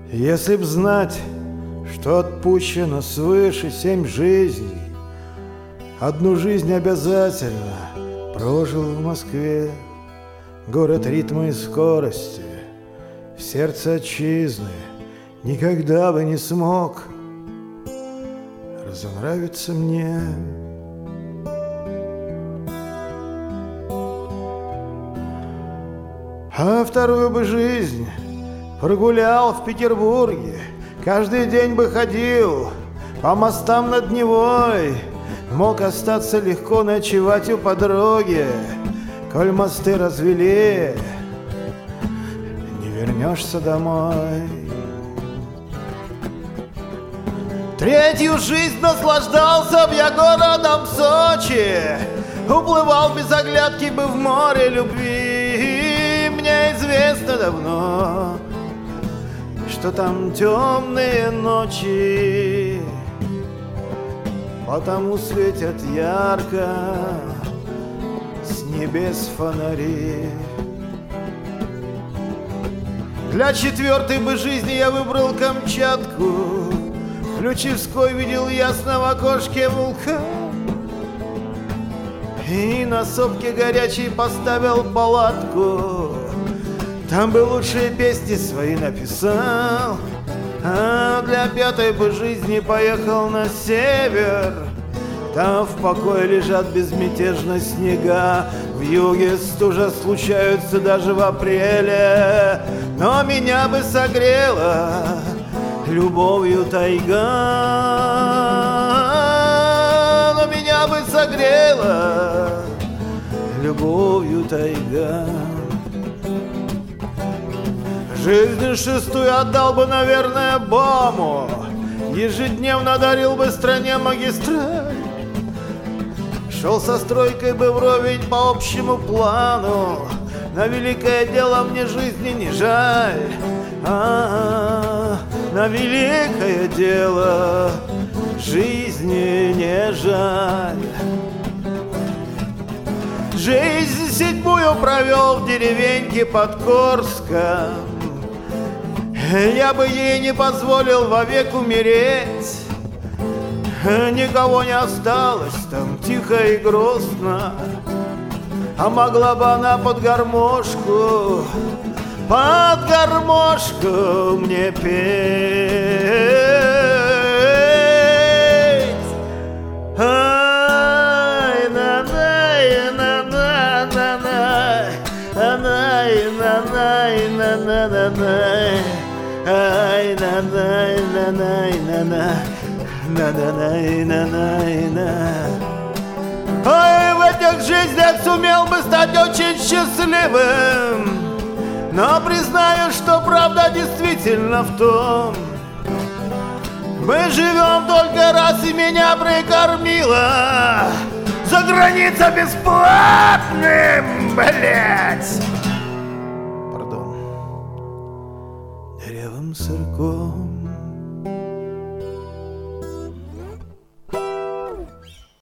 Если б знать, что отпущено свыше 7 жизней, одну жизнь обязательно прожил в Москве. Город ритма и скорости, в сердце отчизны никогда бы не смог разонравиться мне. А вторую бы жизнь прогулял в Петербурге, каждый день бы ходил по мостам над Невой, мог остаться легко ночевать у подруги, коль мосты развели, не вернешься домой. Третью жизнь наслаждался б я городом Сочи, уплывал без оглядки бы в море любви. Мне известно давно, что там темные ночи, потому светят ярко с небес фонари. Для четвертой бы жизни я выбрал Камчатку, в Ключевской видел ясно в окошке вулкан, и на сопке горячей поставил палатку. Там бы лучшие песни свои написал, а для пятой бы жизни поехал на север. Там в покое лежат безмятежно снега, в юге стужа случаются даже в апреле. Но меня бы согрела любовью тайга, но меня бы согрела любовью тайга. Жизнь шестую отдал бы, наверное, Бому, ежедневно дарил бы стране магистраль, шел со стройкой бы вровень по общему плану. На великое дело мне жизни не жаль, на великое дело жизни не жаль. Жизнь седьмую провел в деревеньке под Корском, я бы ей не позволил вовек умереть. Никого не осталось там, тихо и грустно, а могла бы она под гармошку мне петь. Ай, на-най, на-на-на-на, ай, на-най, на-на-на-най, ай, на-най, на-най, на-на, на-на-най, на-най-на. Ой, в этих жизнях сумел бы стать очень счастливым, но признаю, что правда действительно в том, мы живем только раз, и меня прикормила за граница бесплатным, блять, пардон, деревом сырком.